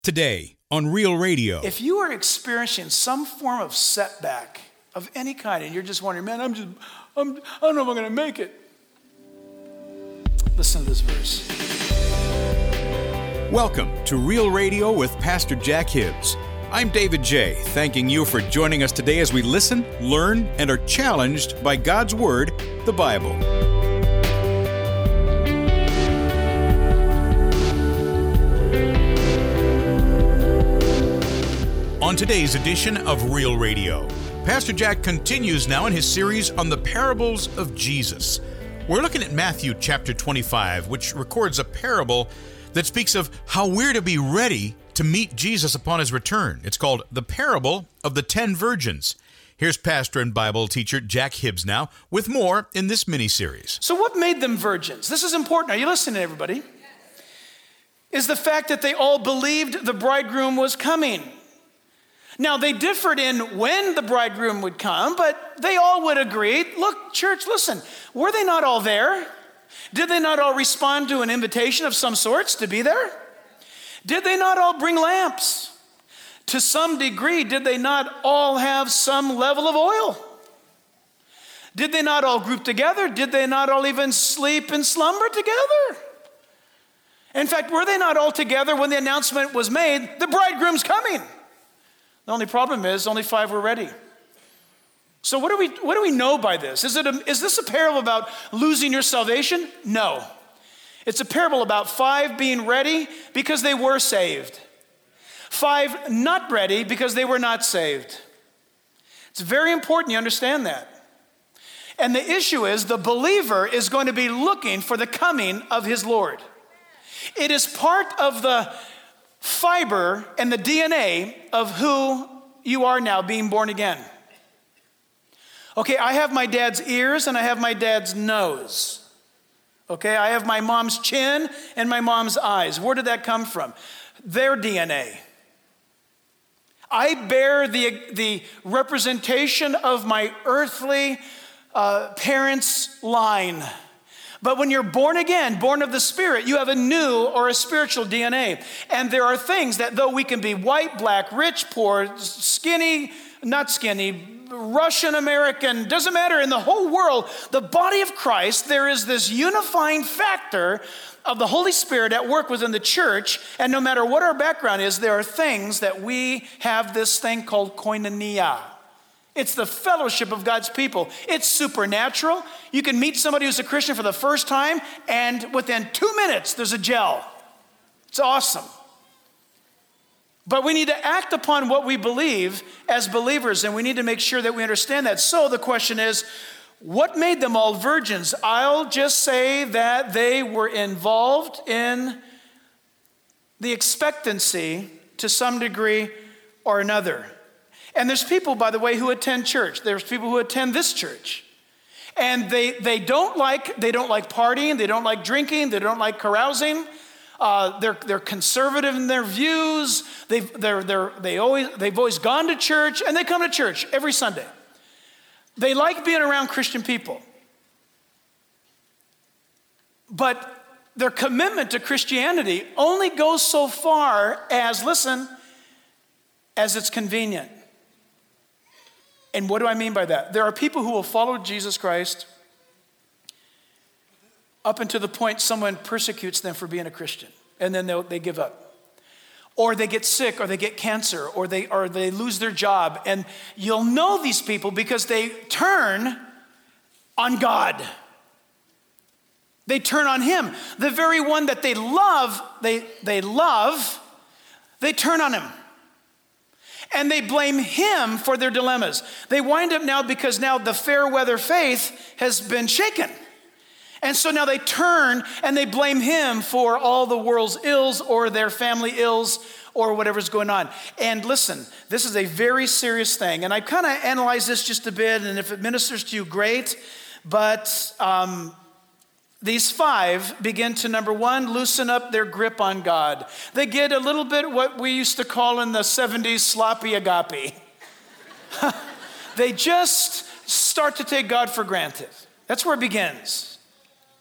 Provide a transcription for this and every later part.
Today on Real Radio. If you are experiencing some form of setback of any kind and you're just wondering, man, I don't know if I'm going to make it. Listen to this verse. Welcome to Real Radio with Pastor Jack Hibbs. I'm David J., thanking you for joining us today as we listen, learn, and are challenged by God's Word, the Bible. On today's edition of Real Radio, Pastor Jack continues now in his series on the parables of Jesus. We're looking at Matthew chapter 25, which records a parable that speaks of how we're to be ready to meet Jesus upon his return. It's called the Parable of the 10 Virgins. Here's pastor and Bible teacher Jack Hibbs now with more in this mini-series. So what made them virgins? This is important. Are you listening, everybody? Is the fact that they all believed the bridegroom was coming. Now, they differed in when the bridegroom would come, but they all would agree, look, church, listen, were they not all there? Did they not all respond to an invitation of some sorts to be there? Did they not all bring lamps? To some degree, did they not all have some level of oil? Did they not all group together? Did they not all even sleep and slumber together? In fact, were they not all together when the announcement was made, the bridegroom's coming? The only problem is only 5 were ready. So what do we know by this? Is this a parable about losing your salvation? No. It's a parable about 5 being ready because they were saved. 5 not ready because they were not saved. It's very important you understand that. And the issue is the believer is going to be looking for the coming of his Lord. It is part of the fiber and the DNA of who you are now being born again. Okay, I have my dad's ears and I have my dad's nose. Okay, I have my mom's chin and my mom's eyes. Where did that come from? Their DNA. I bear the representation of my earthly parents' line. But when you're born again, born of the Spirit, you have a new or a spiritual DNA. And there are things that though we can be white, black, rich, poor, skinny, not skinny, Russian, American, doesn't matter, in the whole world, the body of Christ, there is this unifying factor of the Holy Spirit at work within the church. And no matter what our background is, there are things that we have this thing called koinonia. It's the fellowship of God's people. It's supernatural. You can meet somebody who's a Christian for the first time, and within 2 minutes, there's a gel. It's awesome. But we need to act upon what we believe as believers, and we need to make sure that we understand that. So the question is, what made them all virgins? I'll just say that they were involved in the expectancy to some degree or another. And there's people, by the way, who attend church. There's people who attend this church. And they don't like partying, they don't like drinking, they don't like carousing. They're conservative in their views. They've always gone to church, and they come to church every Sunday. They like being around Christian people. But their commitment to Christianity only goes so far as, listen, as it's convenient. And what do I mean by that? There are people who will follow Jesus Christ up until the point someone persecutes them for being a Christian, and then they give up. Or they get sick, or they get cancer, or they lose their job. And you'll know these people because they turn on God. They turn on him. The very one that they love, they turn on him. And they blame him for their dilemmas. They wind up now because now the fair weather faith has been shaken. And so now they turn and they blame him for all the world's ills or their family ills or whatever's going on. And listen, this is a very serious thing. And I kind of analyzed this just a bit, and if it ministers to you, great. But these 5 begin to, number 1, loosen up their grip on God. They get a little bit what we used to call in the 70s sloppy agape. They just start to take God for granted. That's where it begins.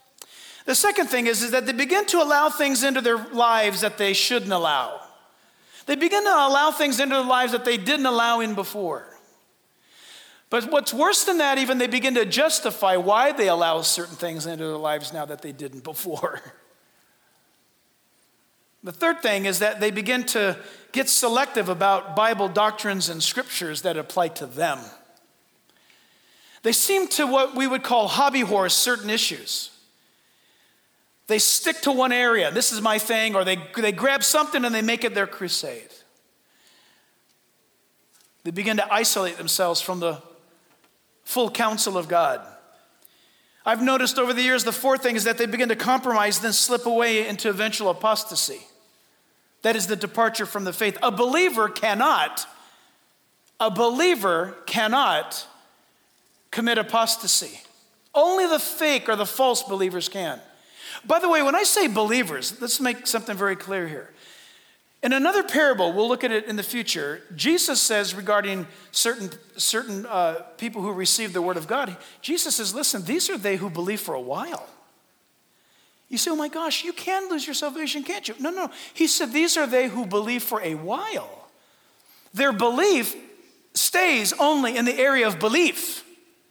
The second thing is that they begin to allow things into their lives that they shouldn't allow. They begin to allow things into their lives that they didn't allow in before. But what's worse than that, even they begin to justify why they allow certain things into their lives now that they didn't before. The third thing is that they begin to get selective about Bible doctrines and scriptures that apply to them. They seem to what we would call hobby horse certain issues. They stick to one area. This is my thing, or they grab something and they make it their crusade. They begin to isolate themselves from the full counsel of God. I've noticed over the years, the fourth thing is that they begin to compromise, then slip away into eventual apostasy. That is the departure from the faith. A believer cannot commit apostasy. Only the fake or the false believers can. By the way, when I say believers, let's make something very clear here. In another parable, we'll look at it in the future, Jesus says regarding certain people who receive the word of God, Jesus says, listen, these are they who believe for a while. You say, oh my gosh, you can lose your salvation, can't you? No. He said, these are they who believe for a while. Their belief stays only in the area of belief.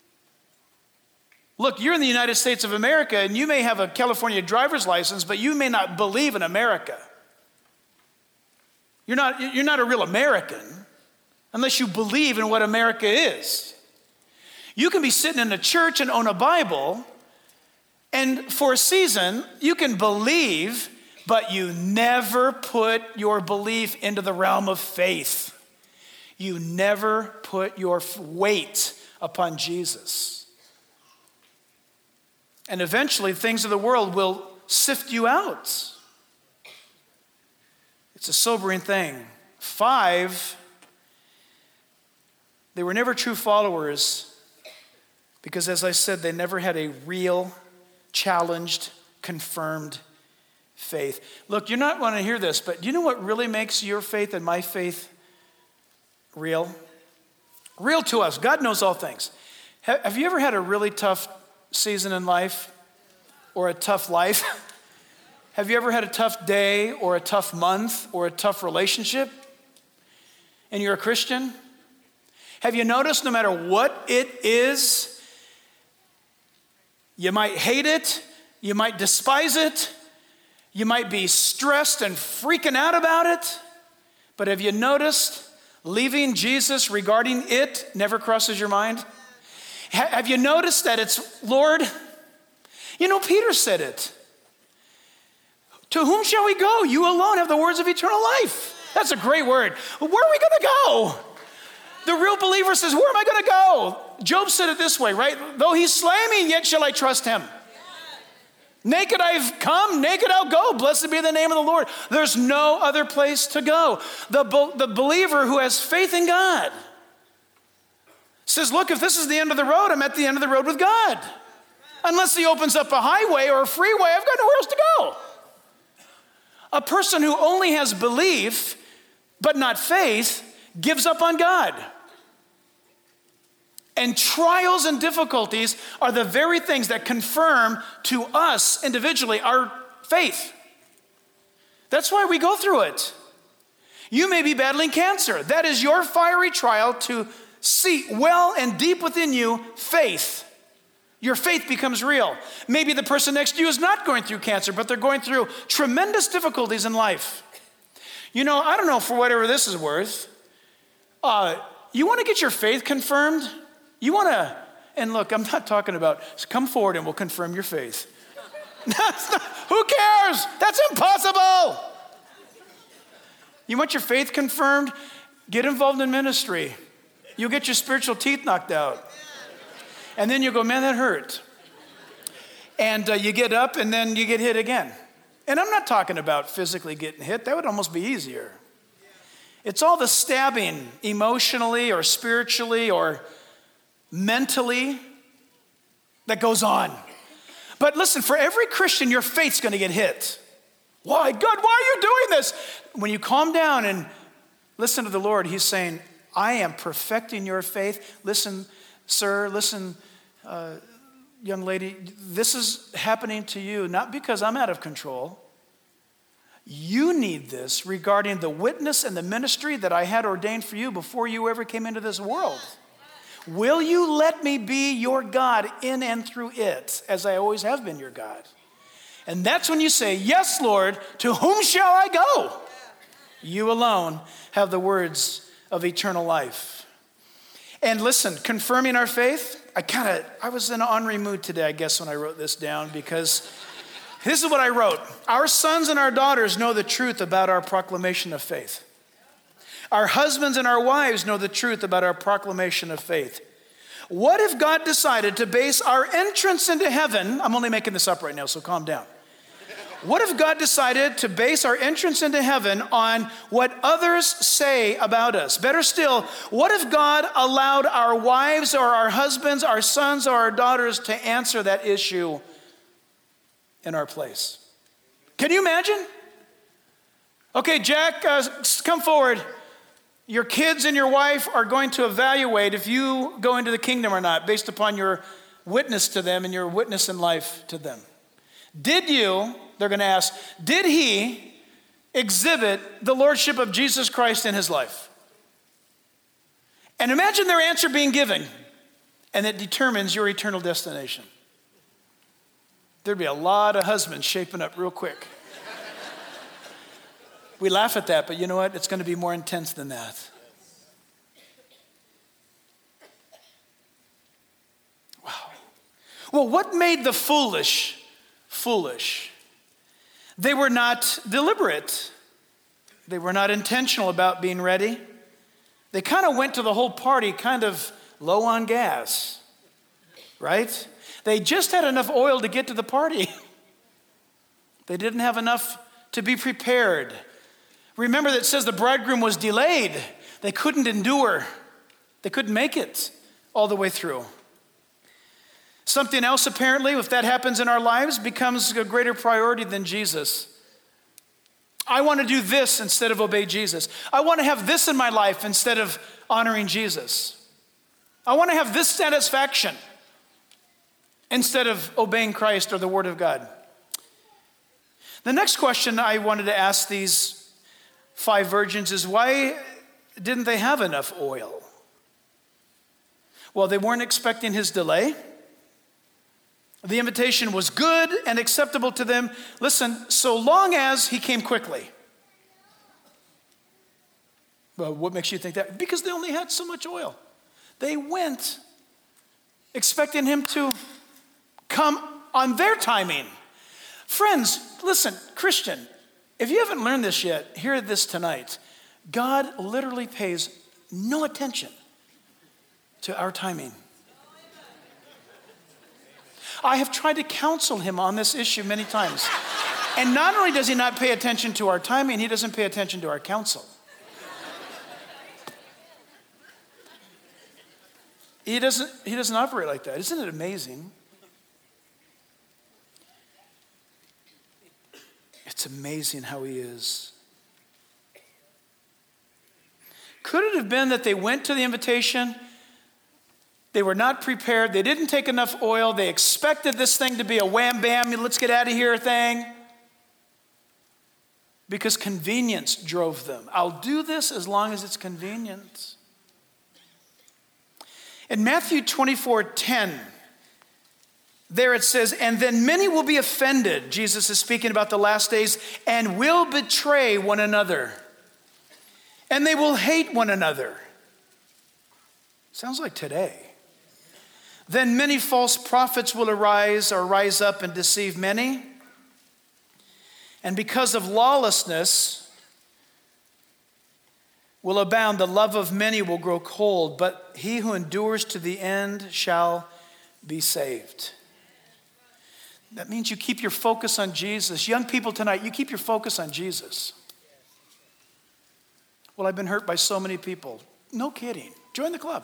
Look, you're in the United States of America, and you may have a California driver's license, but you may not believe in America. You're not a real American unless you believe in what America is. You can be sitting in a church and own a Bible, and for a season, you can believe, but you never put your belief into the realm of faith. You never put your weight upon Jesus. And eventually, things of the world will sift you out. It's a sobering thing. 5, they were never true followers because, as I said, they never had a real, challenged, confirmed faith. Look, you're not want to hear this, but do you know what really makes your faith and my faith real? Real to us. God knows all things. Have you ever had a really tough season in life or a tough life? Have you ever had a tough day or a tough month or a tough relationship and you're a Christian? Have you noticed no matter what it is, you might hate it, you might despise it, you might be stressed and freaking out about it, but have you noticed leaving Jesus regarding it never crosses your mind? Have you noticed that it's, Lord, you know, Peter said it. To whom shall we go? You alone have the words of eternal life. That's a great word. Where are we going to go? The real believer says, where am I going to go? Job said it this way, right? Though he slay me, yet shall I trust him. Naked I've come, naked I'll go. Blessed be the name of the Lord. There's no other place to go. The believer who has faith in God says, look, if this is the end of the road, I'm at the end of the road with God. Unless he opens up a highway or a freeway, I've got nowhere else to go. A person who only has belief but not faith gives up on God. And trials and difficulties are the very things that confirm to us individually our faith. That's why we go through it. You may be battling cancer. That is your fiery trial to see well and deep within you faith. Your faith becomes real. Maybe the person next to you is not going through cancer, but they're going through tremendous difficulties in life. You know, I don't know, for whatever this is worth, you want to get your faith confirmed? You want to, and look, I'm not talking about, come forward and we'll confirm your faith. Who cares? That's impossible. You want your faith confirmed? Get involved in ministry. You'll get your spiritual teeth knocked out. And then you go, man, that hurt. And you get up and then you get hit again. And I'm not talking about physically getting hit. That would almost be easier. It's all the stabbing emotionally or spiritually or mentally that goes on. But listen, for every Christian, your faith's going to get hit. Why? God, why are you doing this? When you calm down and listen to the Lord, he's saying, I am perfecting your faith. Listen, sir, listen, young lady, this is happening to you not because I'm out of control. You need this regarding the witness and the ministry that I had ordained for you before you ever came into this world. Will you let me be your God in and through it, as I always have been your God? And that's when you say, yes, Lord, to whom shall I go? You alone have the words of eternal life. And listen, confirming our faith, I was in an ornery mood today, I guess, when I wrote this down, because this is what I wrote. Our sons and our daughters know the truth about our proclamation of faith. Our husbands and our wives know the truth about our proclamation of faith. What if God decided to base our entrance into heaven? I'm only making this up right now, so calm down. What if God decided to base our entrance into heaven on what others say about us? Better still, what if God allowed our wives or our husbands, our sons or our daughters to answer that issue in our place? Can you imagine? Okay, Jack, come forward. Your kids and your wife are going to evaluate if you go into the kingdom or not based upon your witness to them and your witness in life to them. Did you, they're going to ask, did he exhibit the lordship of Jesus Christ in his life? And imagine their answer being given, and it determines your eternal destination. There'd be a lot of husbands shaping up real quick. We laugh at that, but you know what? It's going to be more intense than that. Wow. Well, what made the foolish foolish? They were not deliberate. They were not intentional about being ready. They kind of went to the whole party kind of low on gas, right? They just had enough oil to get to the party. They didn't have enough to be prepared. Remember that it says the bridegroom was delayed. They couldn't endure. They couldn't make it all the way through. Something else, apparently, if that happens in our lives, becomes a greater priority than Jesus. I want to do this instead of obey Jesus. I want to have this in my life instead of honoring Jesus. I want to have this satisfaction instead of obeying Christ or the Word of God. The next question I wanted to ask these 5 virgins is, why didn't they have enough oil? Well, they weren't expecting his delay. The invitation was good and acceptable to them. Listen, so long as he came quickly. Well, what makes you think that? Because they only had so much oil. They went expecting him to come on their timing. Friends, listen, Christian, if you haven't learned this yet, hear this tonight. God literally pays no attention to our timing. I have tried to counsel him on this issue many times. And not only does he not pay attention to our timing, he doesn't pay attention to our counsel. He doesn't operate like that. Isn't it amazing? It's amazing how he is. Could it have been that they went to the invitation? They were not prepared. They didn't take enough oil. They expected this thing to be a wham bam, let's get out of here thing. Because convenience drove them. I'll do this as long as it's convenient. In Matthew 24:10, there it says, and then many will be offended. Jesus is speaking about the last days, and will betray one another. And they will hate one another. Sounds like today. Then many false prophets will rise up and deceive many. And because of lawlessness will abound, the love of many will grow cold, but he who endures to the end shall be saved. That means you keep your focus on Jesus. Young people tonight, you keep your focus on Jesus. Well, I've been hurt by so many people. No kidding. Join the club.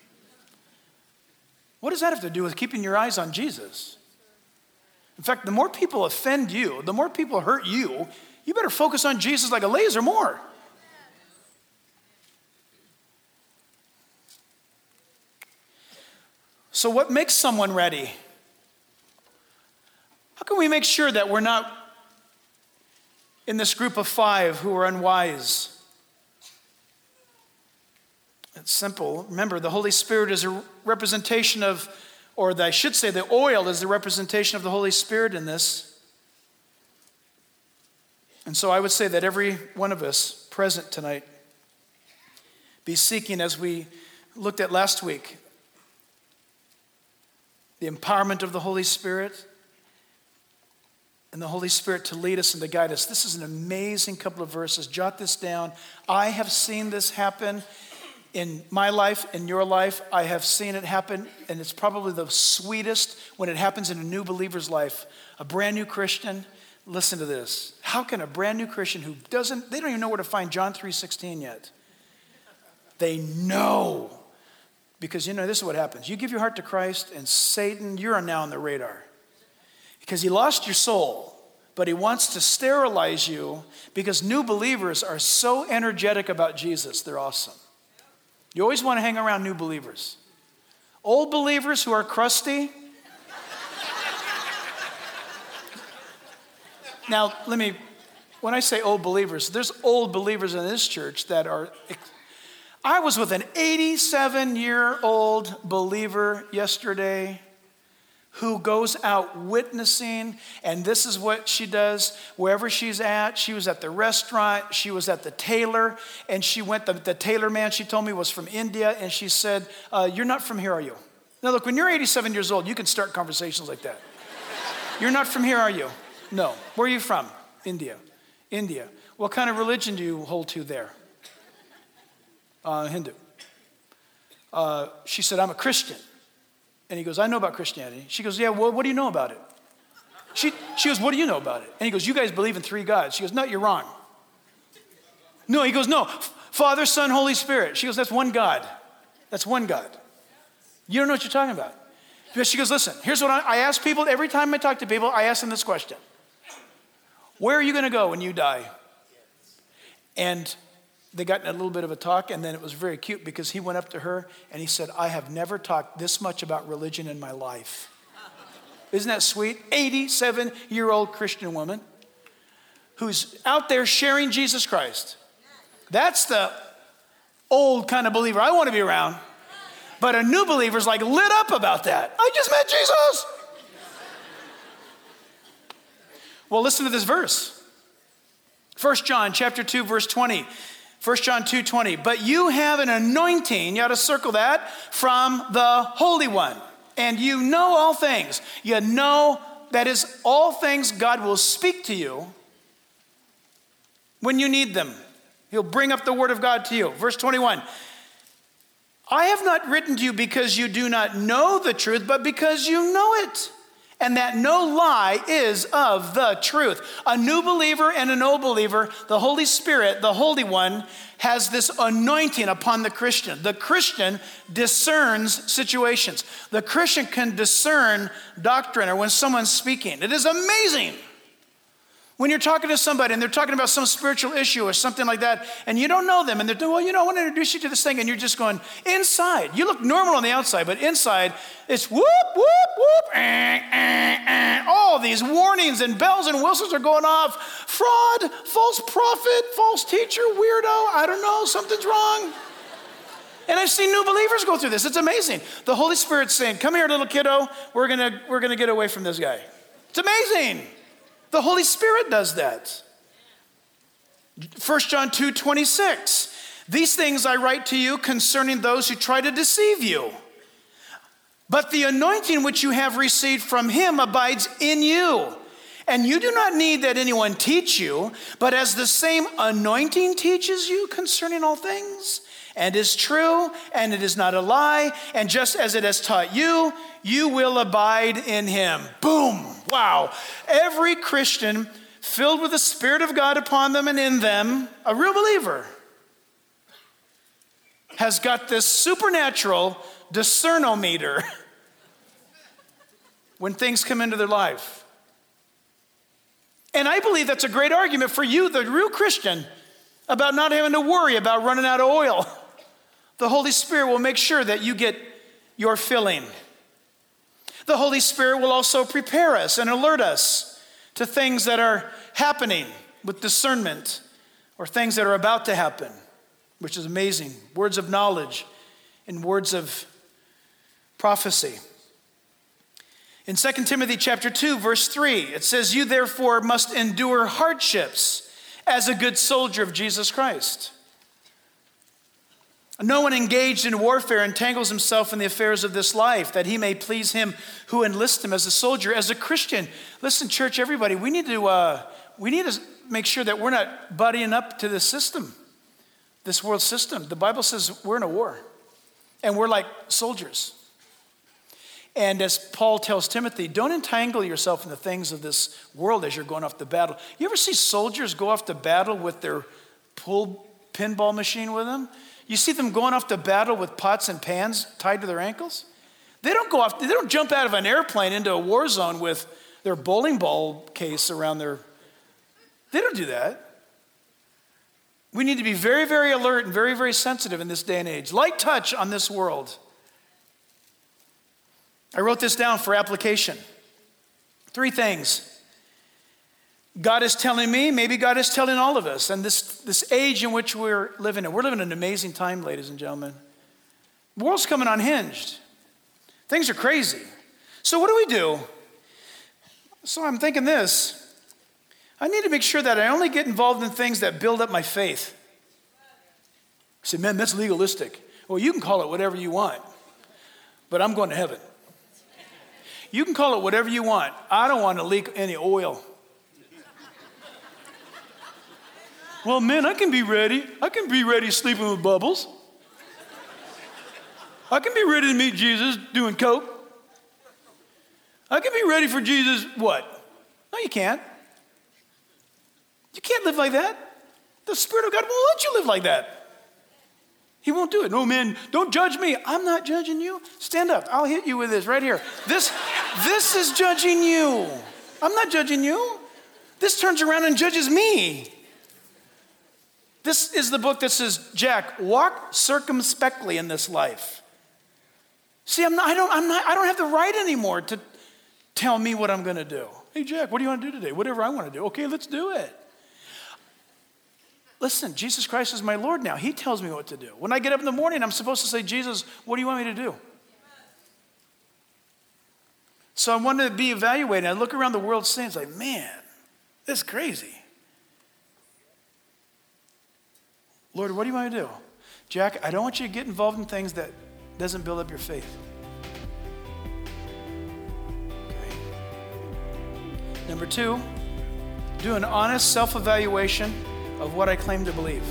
What does that have to do with keeping your eyes on Jesus? In fact, the more people offend you, the more people hurt you, you better focus on Jesus like a laser more. So what makes someone ready? How can we make sure that we're not in this group of 5 who were unwise? It's simple. Remember, the Holy Spirit is a representation of, I should say the oil is the representation of the Holy Spirit in this. And so I would say that every one of us present tonight be seeking, as we looked at last week, the empowerment of the Holy Spirit and the Holy Spirit to lead us and to guide us. This is an amazing couple of verses. Jot this down. I have seen this happen in my life, in your life. I have seen it happen, and it's probably the sweetest when it happens in a new believer's life. A brand new Christian, listen to this. How can a brand new Christian who they don't even know where to find John 3:16 yet. They know. Because this is what happens. You give your heart to Christ, and Satan, you're now on the radar. Because he lost your soul, but he wants to sterilize you because new believers are so energetic about Jesus. They're awesome. You always want to hang around new believers. Old believers who are crusty. Now, when I say old believers, there's old believers in this church that are... I was with an 87-year-old believer yesterday who goes out witnessing, and this is what she does wherever she's at. She was at the restaurant, she was at the tailor, and she went, the tailor man, she told me, was from India, and she said, you're not from here, are you? Now look, when you're 87 years old, you can start conversations like that. You're not from here, are you? No. Where are you from? India. India. What kind of religion do you hold to there? Hindu. She said, I'm a Christian. And he goes, I know about Christianity. She goes, yeah, well, what do you know about it? She goes, what do you know about it? And he goes, you guys believe in 3 gods. She goes, no, you're wrong. No, he goes, no, Father, Son, Holy Spirit. She goes, that's one God. That's one God. You don't know what you're talking about. She goes, listen, here's what I ask people, every time I talk to people, I ask them this question. Where are you going to go when you die? And they got in a little bit of a talk, and then it was very cute because he went up to her and he said, I have never talked this much about religion in my life. Isn't that sweet? 87-year-old Christian woman who's out there sharing Jesus Christ. That's the old kind of believer I want to be around. But a new believer's like lit up about that. I just met Jesus. Well, listen to this verse. 1 John chapter 2, verse 20. 1 John 2:20, but you have an anointing, you ought to circle that, from the Holy One. And you know all things. You know, that is, all things God will speak to you when you need them. He'll bring up the word of God to you. Verse 21, I have not written to you because you do not know the truth, but because you know it. And that no lie is of the truth. A new believer and an old believer, the Holy Spirit, the Holy One, has this anointing upon the Christian. The Christian discerns situations. The Christian can discern doctrine or when someone's speaking. It is amazing. When you're talking to somebody and they're talking about some spiritual issue or something like that, and you don't know them, and they're doing, well, I want to introduce you to this thing, and you're just going, inside. You look normal on the outside, but inside, it's whoop, whoop, whoop, all these warnings and bells and whistles are going off. Fraud, false prophet, false teacher, weirdo, I don't know, something's wrong. And I've seen new believers go through this. It's amazing. The Holy Spirit's saying, come here, little kiddo, we're gonna get away from this guy. It's amazing. The Holy Spirit does that. 1 John 2:26. These things I write to you concerning those who try to deceive you. But the anointing which you have received from him abides in you. And you do not need that anyone teach you, but as the same anointing teaches you concerning all things, and is true, and it is not a lie, and just as it has taught you, you will abide in him. Boom. Wow. Every Christian filled with the Spirit of God upon them and in them, a real believer, has got this supernatural discernometer when things come into their life. And I believe that's a great argument for you, the real Christian, about not having to worry about running out of oil. The Holy Spirit will make sure that you get your filling. The Holy Spirit will also prepare us and alert us to things that are happening with discernment, or things that are about to happen, which is amazing. Words of knowledge and words of prophecy. In 2 Timothy chapter 2, verse 3, it says, "You therefore must endure hardships as a good soldier of Jesus Christ. No one engaged in warfare entangles himself in the affairs of this life, that he may please him who enlists him as a soldier." As a Christian, listen, church, everybody, we need to make sure that we're not buddying up to this system, this world system. The Bible says we're in a war, and we're like soldiers. And as Paul tells Timothy, don't entangle yourself in the things of this world as you're going off to battle. You ever see soldiers go off to battle with their pinball machine with them? You see them going off to battle with pots and pans tied to their ankles? They don't jump out of an airplane into a war zone with their bowling ball case around their... They don't do that. We need to be very, very alert and very, very sensitive in this day and age. Light touch on this world. I wrote this down for application. 3 things. God is telling me, maybe God is telling all of us, and this age in which we're living in an amazing time, ladies and gentlemen. The world's coming unhinged. Things are crazy. So what do we do? So I'm thinking this. I need to make sure that I only get involved in things that build up my faith. I said, man, that's legalistic. Well, you can call it whatever you want, but I'm going to heaven. You can call it whatever you want. I don't want to leak any oil. Well, man, I can be ready. I can be ready sleeping with bubbles. I can be ready to meet Jesus doing coke. I can be ready for Jesus, what? No, you can't. You can't live like that. The Spirit of God won't let you live like that. He won't do it. No, man, don't judge me. I'm not judging you. Stand up. I'll hit you with this right here. This is judging you. I'm not judging you. This turns around and judges me. This is the book that says, Jack, walk circumspectly in this life. See, I don't have the right anymore to tell me what I'm going to do. Hey, Jack, what do you want to do today? Whatever I want to do. Okay, let's do it. Listen, Jesus Christ is my Lord now. He tells me what to do. When I get up in the morning, I'm supposed to say, Jesus, what do you want me to do? So I want to be evaluated. I look around the world saying, it's like, man, this is crazy. Lord, what do you want me to do? Jack, I don't want you to get involved in things that doesn't build up your faith. Okay. Number 2, do an honest self-evaluation of what I claim to believe.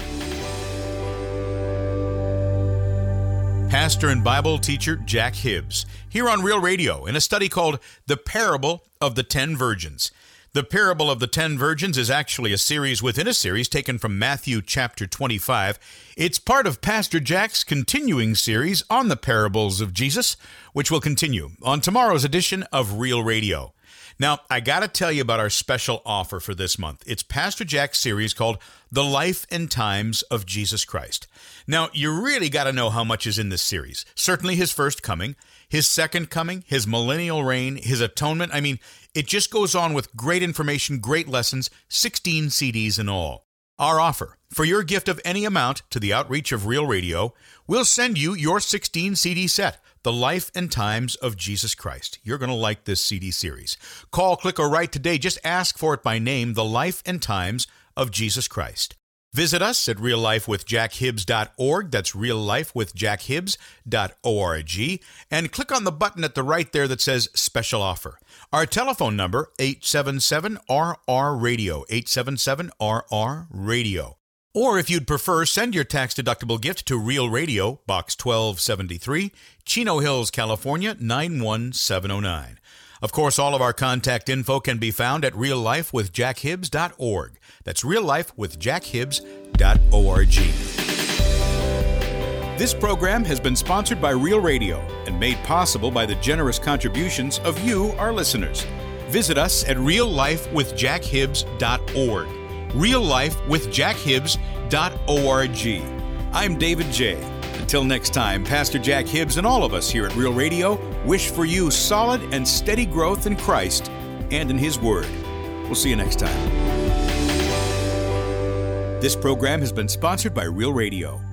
Pastor and Bible teacher Jack Hibbs, here on Real Radio in a study called The Parable of the 10 Virgins. The Parable of the 10 Virgins is actually a series within a series taken from Matthew chapter 25. It's part of Pastor Jack's continuing series on the parables of Jesus, which will continue on tomorrow's edition of Real Radio. Now, I got to tell you about our special offer for this month. It's Pastor Jack's series called The Life and Times of Jesus Christ. Now, you really got to know how much is in this series. Certainly his first coming, his second coming, his millennial reign, his atonement. I mean, it just goes on with great information, great lessons, 16 CDs in all. Our offer, for your gift of any amount to the outreach of Real Radio, we'll send you your 16 CD set, The Life and Times of Jesus Christ. You're going to like this CD series. Call, click, or write today. Just ask for it by name, The Life and Times of Jesus Christ. Visit us at reallifewithjackhibbs.org. That's reallifewithjackhibbs.org. And click on the button at the right there that says Special Offer. Our telephone number, 877-RR-RADIO, 877-RR-RADIO. Or if you'd prefer, send your tax-deductible gift to Real Radio, Box 1273, Chino Hills, California, 91709. Of course, all of our contact info can be found at reallifewithjackhibbs.org. That's reallifewithjackhibbs.org. This program has been sponsored by Real Radio and made possible by the generous contributions of you, our listeners. Visit us at reallifewithjackhibbs.org. reallifewithjackhibbs.org. I'm David J. Until next time, Pastor Jack Hibbs and all of us here at Real Radio wish for you solid and steady growth in Christ and in His Word. We'll see you next time. This program has been sponsored by Real Radio.